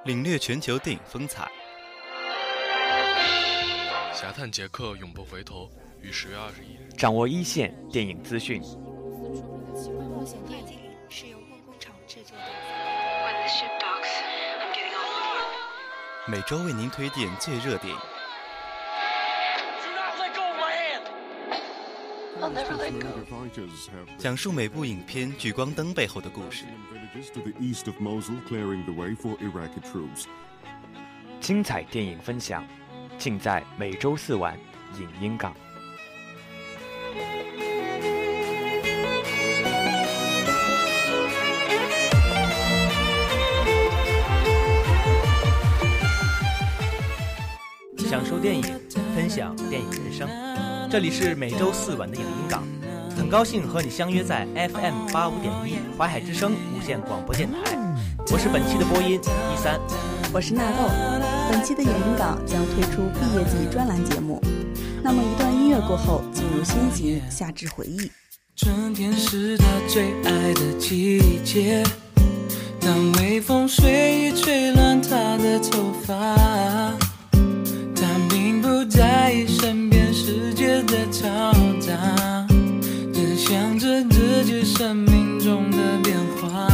领略全球电影风采。 侠探杰克永不回头于10月21日。 掌握一线电影资讯。 冒险电影是由梦工厂制作的。 每周为您推荐最热电影。讲述每部影片聚光灯背后的故事。 精彩电影分享，尽在每周4晚影音港。 享受电影，分享电影人生。这里是每周4晚的影音港，很高兴和你相约在 FM85.1淮海之声无线广播电台。我是本期的播音13， 我是纳豆。本期的影音港将推出毕业季专栏节目。那么一段音乐过后，进入先行夏至回忆。 春天是他最爱的季节，当微风随意吹乱他的头发，并不在意身边世界的嘈杂，只想着自己生命中的变化。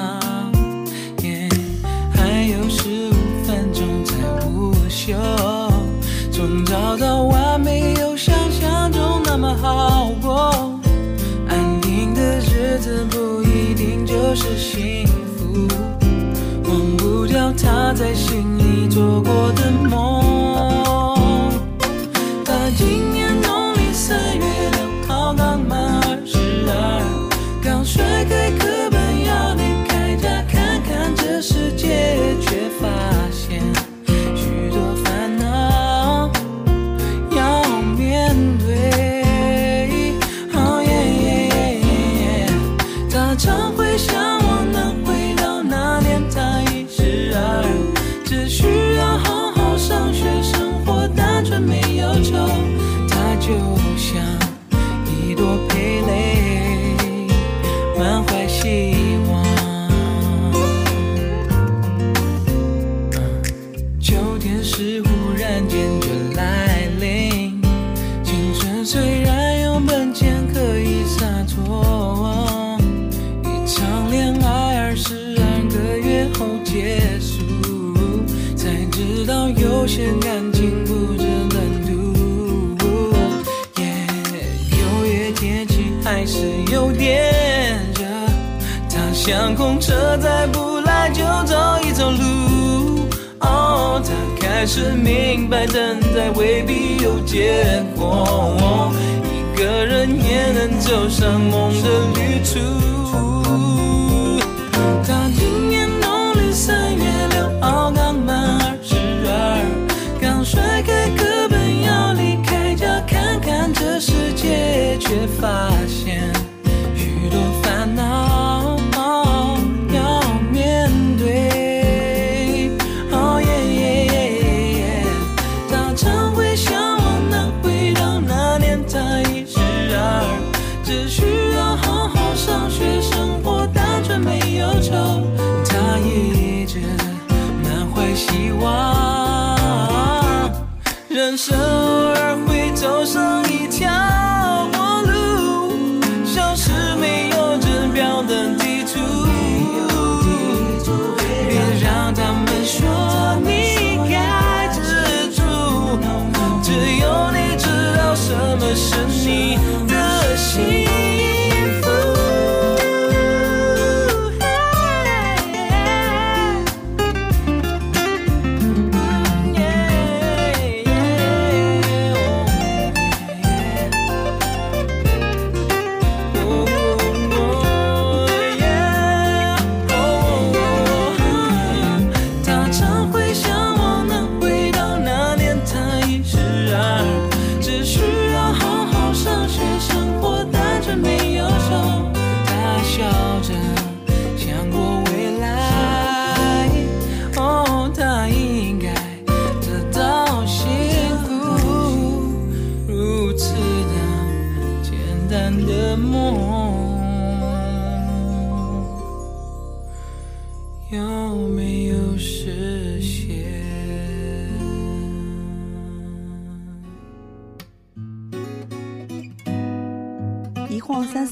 还有15分钟才午休，从早到晚没有想象中那么好过。安定的日子不一定就是幸福，忘不掉他在心里做过的梦。今年农历3月6号刚满22，刚甩开课本要离开家看看这世界，却发现许多烦恼要面对。他常会想我能回到那年他已12，只需要好好上学，生活单纯没有愁。他就像一朵蓓蕾，满怀希望。秋天是忽然间就来临，青春虽然有本钱可以洒脱，一场恋爱22个月后结束，才知道有些感情不值得赌。6月天气还是有点热，他像空车再不来就走一走路。他开始明白等待未必有结果，一个人也能走上梦的旅途。他今年农历3月6号刚满22，刚甩开课本要离开家看看这世界，却发现许多烦恼要面对。他常会想我能回到那年他已12，只需要好好上学，生活单纯没有愁。他一直满怀希望，人生偶尔会走上一条陌路，像是没有指标的地图。别让他们说你该知足，只有你知道什么是你的幸福。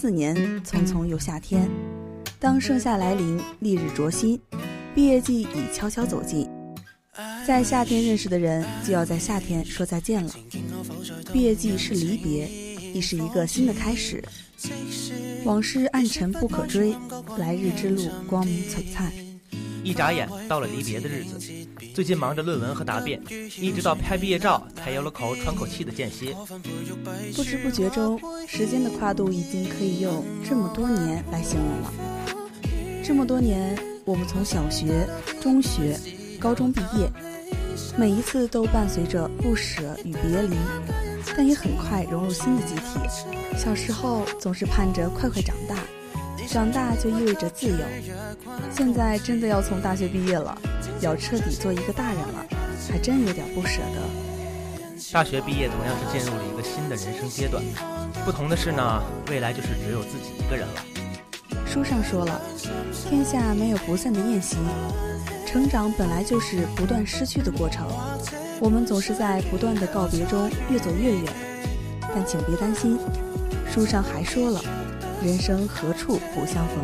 4年，匆匆又夏天。当盛夏来临，丽日灼心，毕业季已悄悄走近。在夏天认识的人，就要在夏天说再见了。毕业季是离别，亦是一个新的开始。往事暗沉不可追，来日之路光明璀璨。 一眨眼到了离别的日子，最近忙着论文和答辩，一直到拍毕业照才有了口喘口气的间歇。 不知不觉中，时间的跨度已经可以用这么多年来形容了。这么多年，我们从小学、中学、高中毕业，每一次都伴随着不舍与别离，但也很快融入新的集体。小时候总是盼着快快长大，长大就意味着自由。现在真的要从大学毕业了，要彻底做一个大人了，还真有点不舍得。 大学毕业同样是进入了一个新的人生阶段，不同的是呢，未来就是只有自己一个人了。 书上说了，天下没有不散的宴席，成长本来就是不断失去的过程，我们总是在不断的告别中越走越远。但请别担心，书上还说了，人生何處不相逢。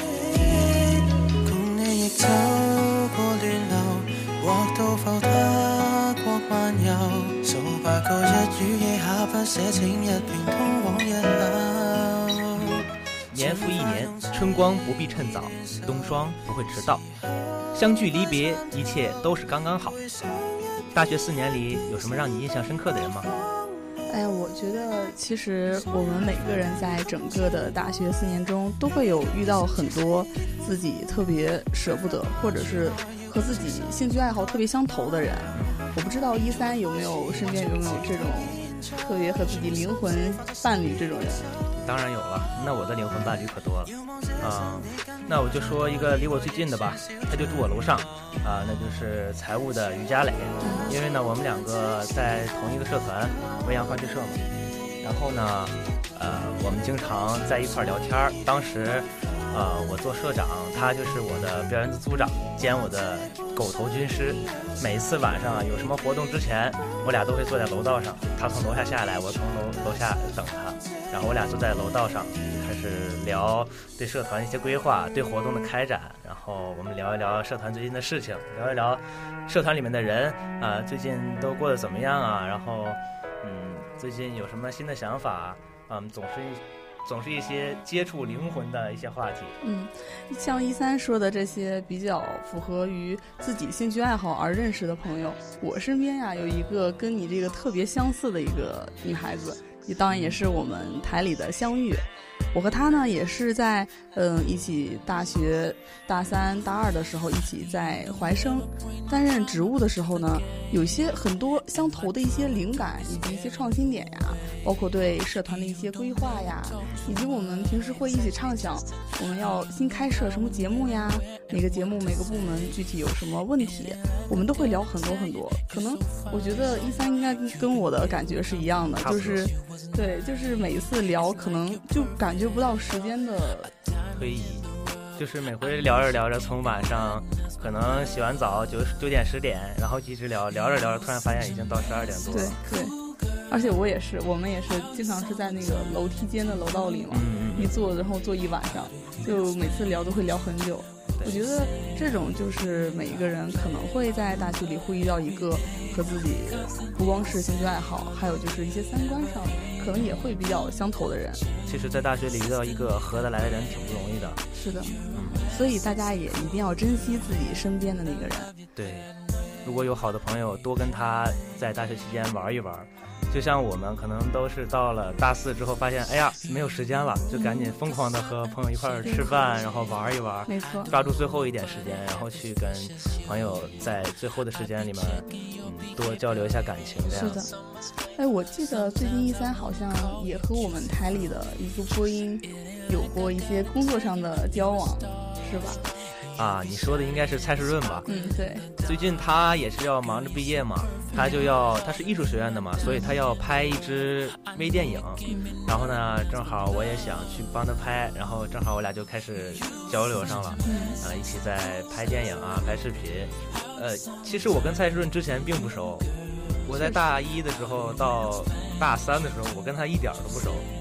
共你亦走過亂流，或到浮他國漫遊，數百個日與夜下不捨，請一並通往日後。 年復一年，春光不必趁早，冬霜不會遲到，相聚離別，一切都是剛剛好。大學4年裡有什麼讓你印象深刻的人嗎？ 哎呀，我覺得其實我們每個人在整個的大學4年中都會有遇到很多自己特別捨不得，或者是和自己興趣愛好特別相投的人。我不知道13有沒有身邊有沒有這種特別和自己靈魂伴侶這種人？ 當然有了，那我的靈魂伴侶可多了。那我就說一個離我最近的吧，他就住我樓上那就是財務的於家磊。因為呢，我們兩個在同一個社團未央話劇社嘛，然後呢，我們經常在一塊聊天。當時，我做社長，他就是我的表演組組長兼我的狗頭軍師。每次晚上有什麼活動之前，我倆都會坐在樓道上，他從樓下下來，我從樓下等他，然後我倆坐在樓道上開始聊對社團一些規劃，對活動的開展，然後我們聊一聊社團最近的事情，聊一聊社團裡面的人最近都過得怎麼樣啊，然後最近有什麼新的想法，總是一些接觸靈魂的一些話題。 像13說的這些比較符合於自己興趣愛好而認識的朋友，我身邊呀有一個跟你這個特別相似的一個女孩子，也當然也是我們台裡的相遇。我和她呢也是在一起大學大3大2的時候一起在懷生擔任職務的時候呢，有一些很多相投的一些靈感以及一些創新點呀，包括對社團的一些規劃呀，以及我們平時會一起暢想我們要新開設什麼節目呀，每個節目每個部門具體有什麼問題，我們都會聊很多很多。可能我覺得13應該跟我的感覺是一樣的，就是對，就是每一次聊可能就感覺不到時間的推移，就是每回聊着聊着，從晚上可能洗完澡9點10點，然後一直聊着聊着，突然發現已經到12點多了。 對，而且我也是，我們也是經常是在那個樓梯間的樓道裡嘛，一坐然後坐一晚上，就每次聊都會聊很久。我覺得這種就是每一個人可能會在大學裡會遇到一個和自己不光是興趣愛好，還有就是一些三觀上可能也會比較相投的人。 其實在大學裡遇到一個合得來的人挺不容易的。 是的，所以大家也一定要珍惜自己身邊的那個人。 對，如果有好的朋友，多跟他在大學期間玩一玩。就像我們可能都是到了大4之後發現，哎呀，沒有時間了，就趕緊瘋狂的和朋友一塊吃飯，然後玩一玩， 沒錯， 抓住最後一點時間，然後去跟朋友在最後的時間裡面多交流一下感情，這樣子。 是的。哎，我記得最近13好像也和我們台裡的一個播音有過一些工作上的交往，是吧？ 你說的應該是蔡世潤吧？ 對。 最近他也是要忙着畢業嘛，他是藝術學院的嘛，所以他要拍一支微電影，然後呢，正好我也想去幫他拍，然後正好我倆就開始交流上了，一起在拍電影啊，拍視頻。其實我跟蔡世潤之前並不熟，我在大1的時候到大3的時候，我跟他一點都不熟。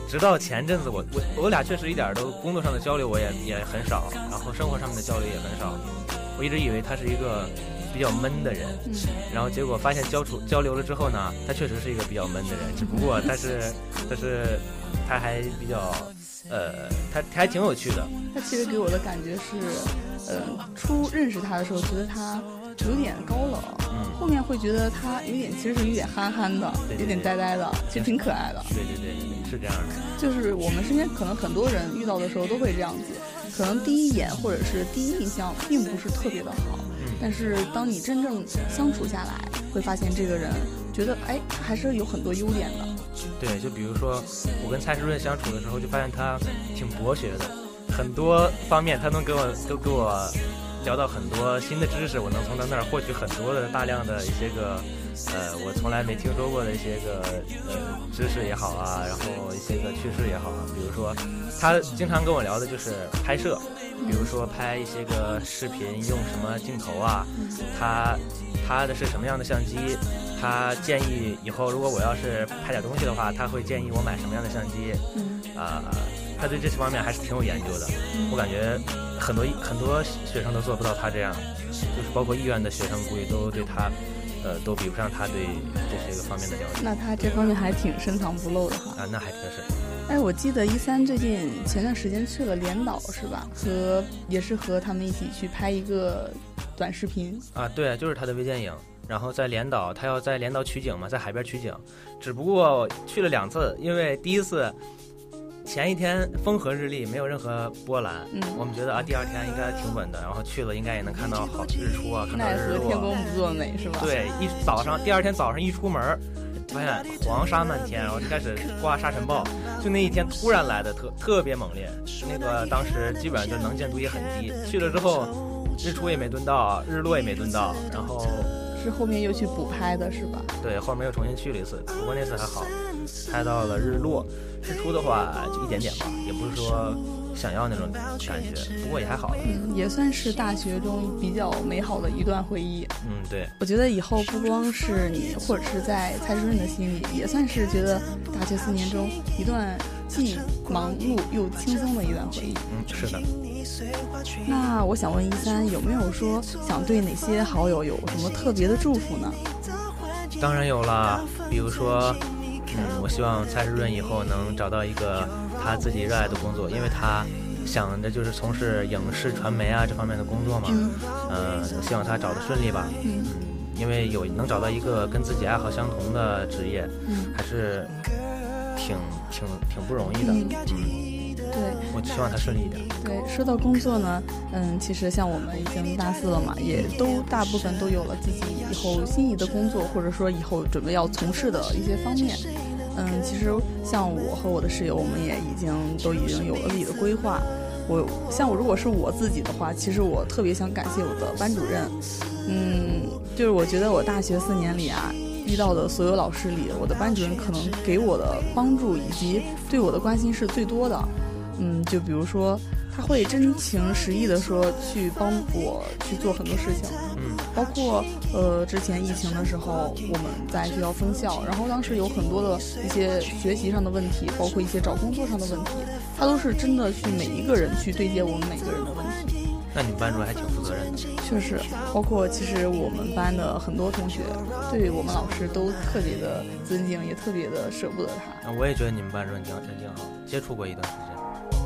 直到前阵子我俩确实一点都工作上的交流我也很少，然后生活上面的交流也很少。我一直以为他是一个比较闷的人，然后结果发现交流了之后呢，他确实是一个比较闷的人，只不过但是他还比较他还挺有趣的。 他其实给我的感觉是初认识他的时候觉得他有点高冷，后面会觉得他其实是有点憨憨的，有点呆呆的，其实挺可爱的。 对，是这样的。 就是我们身边可能很多人遇到的时候都会这样子，可能第一眼或者是第一印象并不是特别的好，但是当你真正相处下来，会发现这个人觉得他还是有很多优点的。 对，就比如说我跟蔡诗润相处的时候，就发现他挺博学的，很多方面他能给我聊到很多新的知识，我能从他那儿获取很多的大量的一些个我从来没听说过的一些个知识也好啊，然后一些个趋势也好啊。比如说他经常跟我聊的就是拍摄，比如说拍一些个视频用什么镜头啊，他的是什么样的相机，他建议以后如果我要是拍点东西的话，他会建议我买什么样的相机，他对这方面还是挺有研究的。我感觉很多学生都做不到他这样，就是包括医院的学生估计都对他都比不上他对这些个方面的了解。 那他这方面还挺深藏不露的哈。 那还真是。 我记得13最近前段时间去了连岛是吧？也是和他们一起去拍一个短视频啊。对，就是他的微电影。然后在连岛，他要在连岛取景嘛，在海边取景。只不过去了2次，因为第一次前一天风和日丽，没有任何波澜，我们觉得第二天应该挺稳的，然后去了应该也能看到好日出啊，看到日落。奈何天公不作美是吧？ 对，第二天早上一出门，发现黄沙漫天，然后就开始刮沙尘暴，就那一天突然来的特别猛烈，那个当时基本上就能见度也很低。去了之后，日出也没蹲到，日落也没蹲到，然后是后面又去补拍的是吧？ 对，后面又重新去了一次，不过那次还好，拍到了日落。日出的话就一点点吧，也不是说想要那种感觉，不过也还好。 也算是大学中比较美好的一段回忆。 对， 我觉得以后不光是你，或者是在蔡诗润的心里，也算是觉得大学4年中一段既忙碌又轻松的一段回忆。 是的。 那我想问13，有没有说想对哪些好友有什么特别的祝福呢？ 当然有了，比如说我希望蔡诗润以后能找到一个他自己热爱的工作，因为他想着就是从事影视传媒啊这方面的工作嘛。希望他找得顺利吧。因为能找到一个跟自己爱好相同的职业，还是挺不容易的。 对， 我希望他顺利一点。 对，说到工作呢，其实像我们已经大4了嘛，也都大部分都有了自己以后心仪的工作，或者说以后准备要从事的一些方面。其实像我和我的室友，我们也都已经有了自己的规划。如果是我自己的话，其实我特别想感谢我的班主任。就是我觉得我大学4年里啊，遇到的所有老师里，我的班主任可能给我的帮助以及对我的关心是最多的。就比如说他会真情实意的说去帮我去做很多事情。包括之前疫情的时候，我们在学校封校，然后当时有很多的一些学习上的问题，包括一些找工作上的问题，他都是真的去每一个人去对接我们每个人的问题。 那你们班主任还挺负责任的。 确实，包括其实我们班的很多同学对我们老师都特别的尊敬，也特别的舍不得他。 我也觉得你们班主任真挺好，接触过一段时间。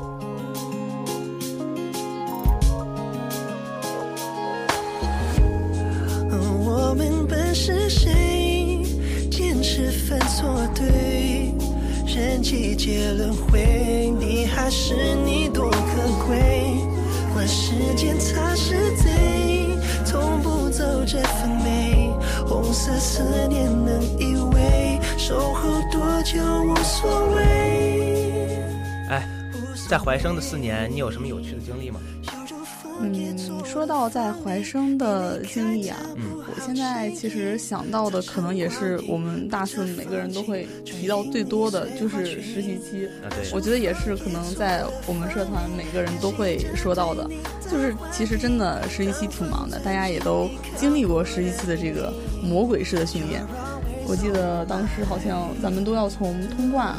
我们本是谁，坚持分错对，人季节轮回，你还是你多可贵，管时间擦拭贼，从不走这份美，红色思念能依偎，守候多久无所谓。 在怀生的4年，你有什么有趣的经历吗？ 说到在怀生的经历啊，我现在其实想到的可能也是我们大4每个人都会提到最多的，就是实习期。 对， 我觉得也是可能在我们社团每个人都会说到的，就是其实真的实习期挺忙的，大家也都经历过实习期的这个魔鬼式的训练。我记得当时好像咱们都要从通贯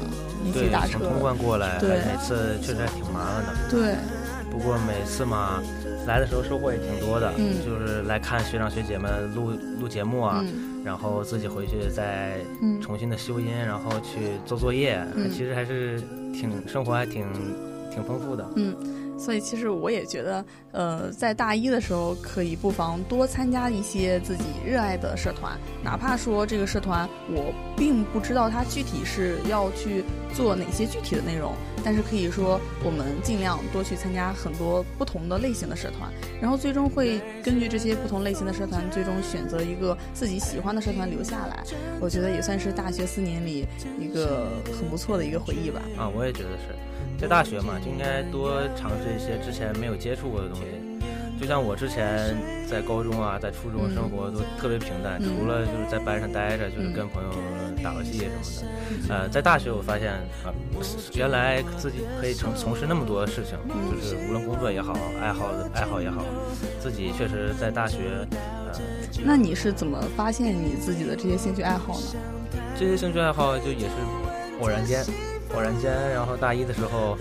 一起打车。 从通关过来， 对， 每次确实还挺麻烦的。 对。 不过每次嘛，来的时候收获也挺多的，就是来看学长学姐们录节目啊，然后自己回去再重新的修音，然后去做作业，其实还是生活还挺丰富的。 所以其实我也觉得，在大一的时候可以不妨多参加一些自己热爱的社团，哪怕说这个社团我并不知道它具体是要去做哪些具体的内容，但是可以说我们尽量多去参加很多不同的类型的社团，然后最终会根据这些不同类型的社团，最终选择一个自己喜欢的社团留下来。我觉得也算是大学4年里一个很不错的一个回忆吧。 我也觉得是。在大学嘛，就应该多尝试一些之前没有接触过的东西。就像我之前在高中啊，在初中生活都特别平淡，除了就是在班上待着，就是跟朋友打游戏什么的。在大学我发现原来自己可以从事那么多事情，就是无论工作也好，爱好也好，自己确实在大学。 那你是怎么发现你自己的这些兴趣爱好呢？ 这些兴趣爱好就也是偶然间，然后大一的时候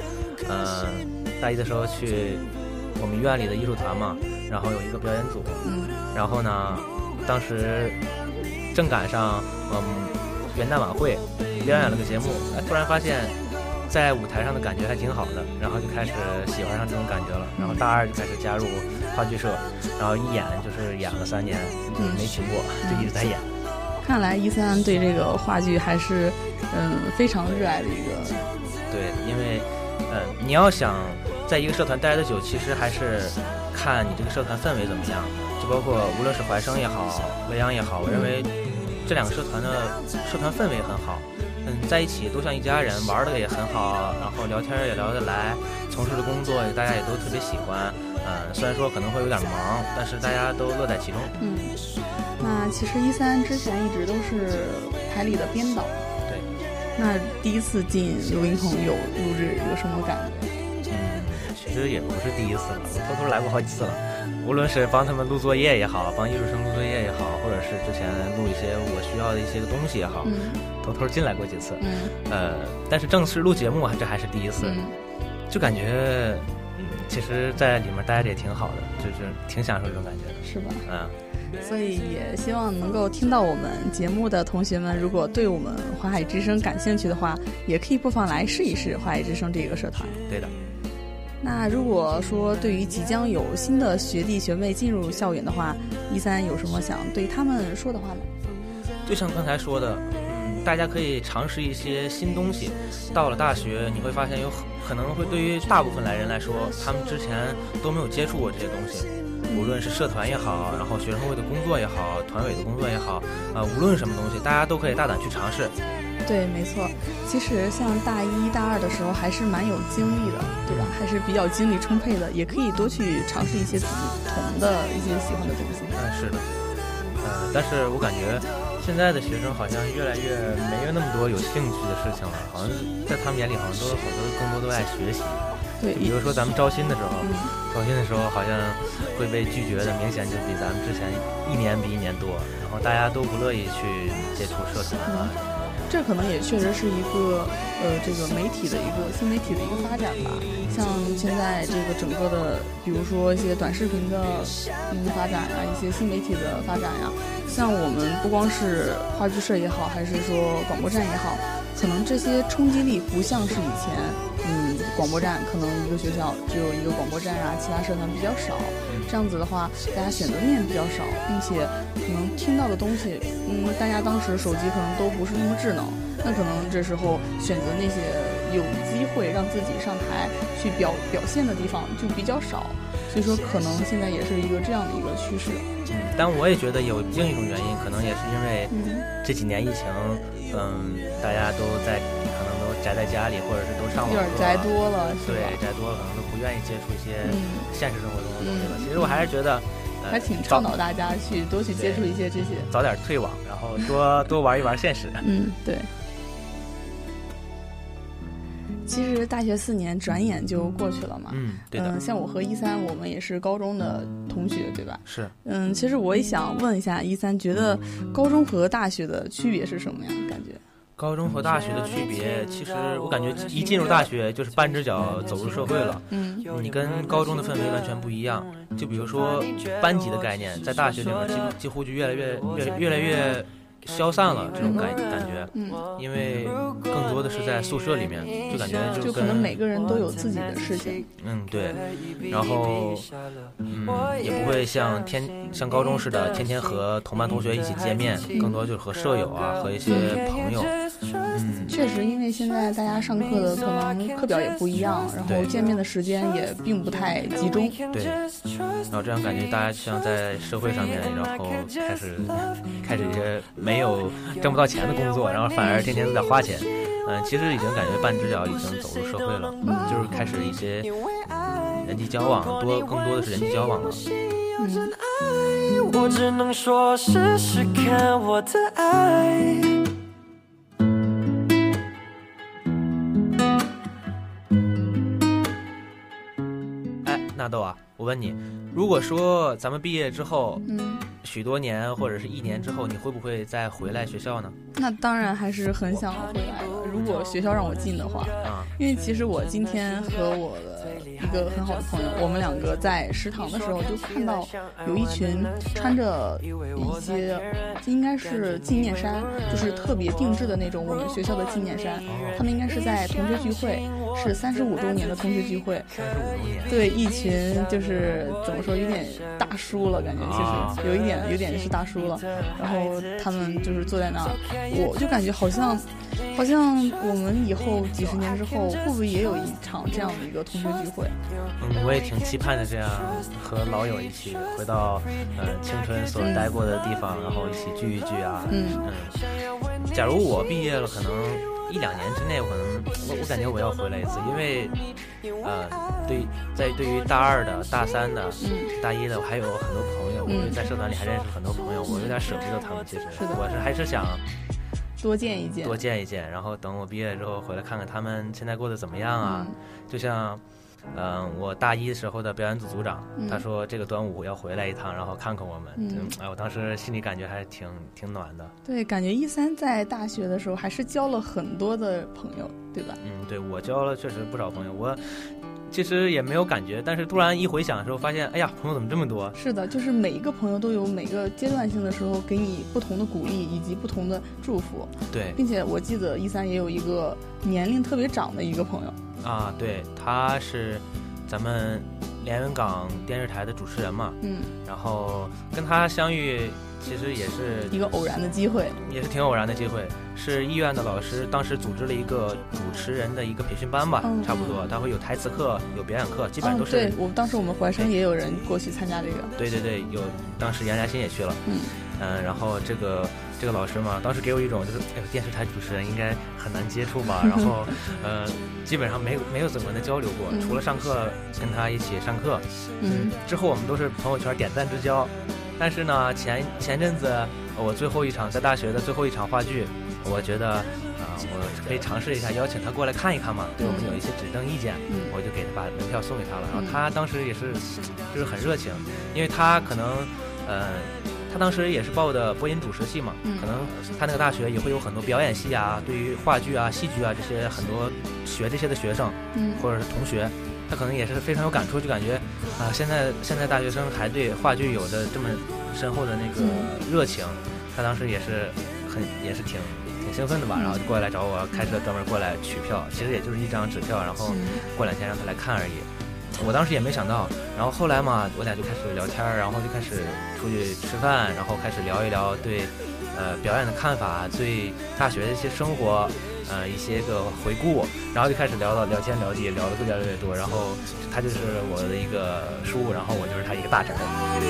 去我们院里的艺术团嘛，然后有一个表演组，然后呢，当时正赶上元旦晚会表演了个节目，突然发现在舞台上的感觉还挺好的，然后就开始喜欢上这种感觉了，然后大2就开始加入话剧社，然后一演就是演了3年，就是没停过，就一直在演。 看来13对这个话剧还是非常热爱的一个。 对，因为你要想在一个社团待得久，其实还是看你这个社团氛围怎么样，就包括无论是怀生也好，未央也好，我认为这2个社团的社团氛围很好，在一起都像一家人，玩的也很好，然后聊天也聊得来，从事的工作大家也都特别喜欢，虽然说可能会有点忙，但是大家都乐在其中。 那其实13之前一直都是台里的编导。 对。 那第一次进录音棚有录制有什么感觉？ 其实也不是第一次了，我偷偷来过好几次了。无论是帮他们录作业也好，帮艺术生录作业也好，或者是之前录一些我需要的一些个东西也好，偷偷进来过几次。但是正式录节目这还是第一次，就感觉其实在里面待着也挺好的，就是挺享受这种感觉的， 是吧？所以也希望能够听到我们节目的同学们，如果对我们华海之声感兴趣的话，也可以不妨来试一试华海之声这个社团。 对的。 那如果说对于即将有新的学弟学妹进入校园的话，13有什么想对他们说的话呢？ 就像刚才说的，大家可以尝试一些新东西。到了大学，你会发现有可能会对于大部分人来说，他们之前都没有接触过这些东西。无论是社团也好，然后学生会的工作也好，团委的工作也好，无论什么东西，大家都可以大胆去尝试。 对，没错。其实像大1、大2的时候还是蛮有精力的，对吧？还是比较精力充沛的，也可以多去尝试一些自己不同的一些喜欢的东西。 是的。但是我感觉现在的学生好像越来越没有那么多有兴趣的事情了，好像在他们眼里好像都更多都爱学习。 对， 比如说咱们招新的时候，好像会被拒绝的明显就比咱们之前1年比1年多，然后大家都不乐意去接触社团啊。 这可能也确实是一个这个媒体的一个新媒体的一个发展吧。像现在这个整个的，比如说一些短视频的发展啊，一些新媒体的发展呀，像我们不光是话剧社也好，还是说广播站也好，可能这些冲击力不像是以前。广播站可能一个学校只有一个广播站啊，其他社团比较少，这样子的话，大家选择面比较少，并且可能听到的东西，大家当时手机可能都不是那么智能，那可能这时候选择那些有机会让自己上台去表现的地方就比较少，所以说可能现在也是一个这样的一个趋势。 但我也觉得有另一种原因，可能也是因为这几年疫情，大家都在可能都宅在家里，或者是都上网， 有点宅多了， 对，宅多了，可能都不愿意接触一些现实生活中的东西了。其实我还是觉得， 还挺倡导大家去多去接触一些这些， 早点退网，然后多玩一玩现实。 对。其实大学4年转眼就过去了嘛， 对的。 像我和13，我们也是高中的同学，对吧？ 是。 其实我也想问一下13，觉得高中和大学的区别是什么呀？感觉？ 高中和大学的区别，其实我感觉一进入大学就是半只脚走入社会了。你跟高中的氛围完全不一样。就比如说班级的概念，在大学里面几乎就越来越消散了，这种感觉。因为更多的是在宿舍里面，就感觉就可能每个人都有自己的事情。 对。然后也不会像高中似的天天和同班同学一起见面，更多就是和舍友啊，和一些朋友。 确实，因为现在大家上课的可能课表也不一样，然后见面的时间也并不太集中。 对。然后这样感觉大家像在社会上面，然后开始一些没有挣不到钱的工作，然后反而天天都在花钱。其实已经感觉半只脚已经走入社会了，就是开始一些人际交往更多的是人际交往了。 我只能说试试看我的爱。 纳豆啊，我问你，如果说咱们毕业之后，许多年或者是1年之后，你会不会再回来学校呢？ 那当然还是很想回来的，如果学校让我进的话。因为其实我今天和我的一个很好的朋友，我们2个在食堂的时候就看到有一群穿着一些应该是纪念衫，就是特别定制的那种我们学校的纪念衫，他们应该是在同学聚会，是35周年的同学聚会。对，一群就是怎么说，有点大叔了感觉，其实有一点是大叔了。然后他们就是坐在那儿，我就感觉好像我们以后几十年之后会不会也有一场这样的一个同学聚会？ 我也挺期盼的，这样和老友一起回到青春所待过的地方，然后一起聚一聚啊。假如我毕业了，可能1-2年之内，我感觉我要回来一次，因为对于大2的、大3的、大1的，我还有很多朋友，我在社团里还认识很多朋友，我有点舍不得他们。其实我还是想多见一见， 然后等我毕业之后回来看看他们现在过得怎么样啊。就像我大1时候的表演组组长，他说这个端午要回来一趟，然后看看我们。我当时心里感觉还是挺暖的。 对，感觉13在大学的时候还是交了很多的朋友，对吧？ 对，我交了确实不少朋友。我其实也没有感觉，但是突然一回想的时候，发现哎呀，朋友怎么这么多？ 是的，就是每一个朋友都有每个阶段性的时候给你不同的鼓励以及不同的祝福。 对， 并且我记得13也有一个年龄特别长的一个朋友啊，对，他是咱们连云港电视台的主持人嘛。然后跟他相遇其实也是一个偶然的机会， 也是挺偶然的机会。是医院的老师当时组织了一个主持人的一个培训班吧，差不多。他会有台词课，有表演课，基本上都是。 对，当时我们怀生也有人过去参加这个。 对，有，当时杨嘉欣也去了。然后这个老师嘛，当时给我一种就是电视台主持人应该很难接触吧，然后基本上没有怎么的交流过，除了上课跟他一起上课。之后我们都是朋友圈点赞之交。但是呢，前阵子我在大学的最后一场话剧，我觉得我可以尝试一下邀请他过来看一看嘛，对我们有一些指正意见，我就把门票送给他了。然后他当时也是就是很热情，因为他可能他当时也是报的播音主持系嘛，可能他那个大学也会有很多表演系啊，对于话剧啊、戏剧啊这些很多学这些的学生，或者是同学，他可能也是非常有感触，就感觉现在大学生还对话剧有着这么深厚的那个热情。他当时也是挺兴奋的吧，然后就过来找我，开车专门过来取票，其实也就是一张纸票，然后过2天让他来看而已。我当时也没想到，然后后来嘛，我俩就开始聊天，然后就开始出去吃饭，然后开始聊一聊对表演的看法，对大学的一些生活一些个回顾，然后就开始聊天聊地，聊得越来越多。然后他就是我的一个叔，然后我就是他一个大侄儿。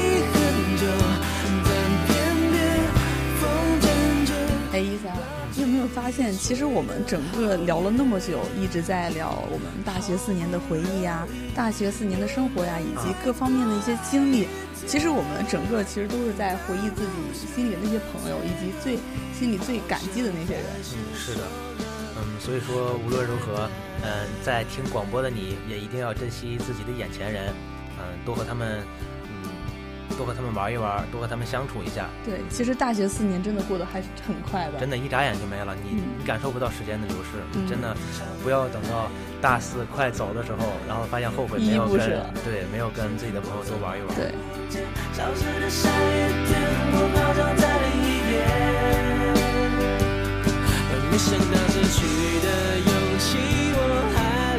13，你有没有发现，其实我们整个聊了那么久，一直在聊我们大学4年的回忆呀，大学4年的生活呀，以及各方面的一些经历。其实我们整个其实都是在回忆自己心里的那些朋友，以及心里最感激的那些人。 是的。所以说无论如何，在听广播的你也一定要珍惜自己的眼前人，多和他们多和他们玩一玩，多和他们相处一下。 对，其实大学4年真的过得还是很快的， 真的，一眨眼就没了，你感受不到时间的流逝。真的，不要等到大4快走的时候，然后发现后悔没有跟没有跟自己的朋友多玩一玩。 对。 消失的下雨天，我飘荡在另一边，没想到失去的勇气我还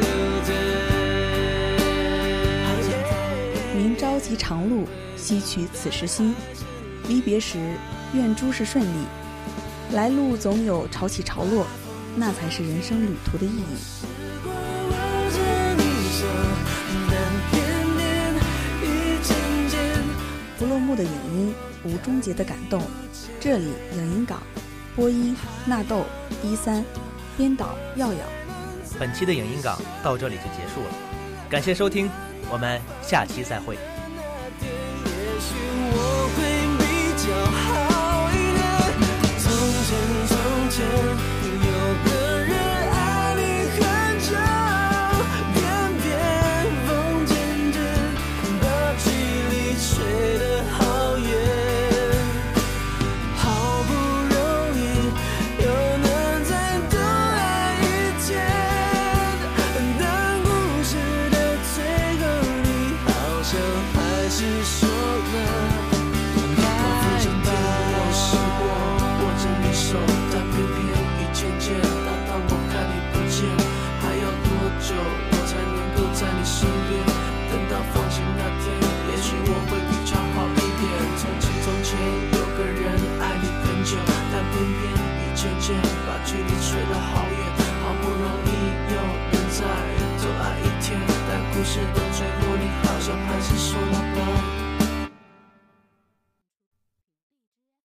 留着。 明朝即长路，西去此时心。离别时，愿诸事顺利。来路总有潮起潮落，那才是人生旅途的意义。不落幕的影音，无终结的感动。这里影音港，播音纳豆13，编导耀耀。 本期的影音港到这里就结束了，感谢收听，我们下期再会。 把距离吹得好远，好不容易有人在多爱一天，但故事的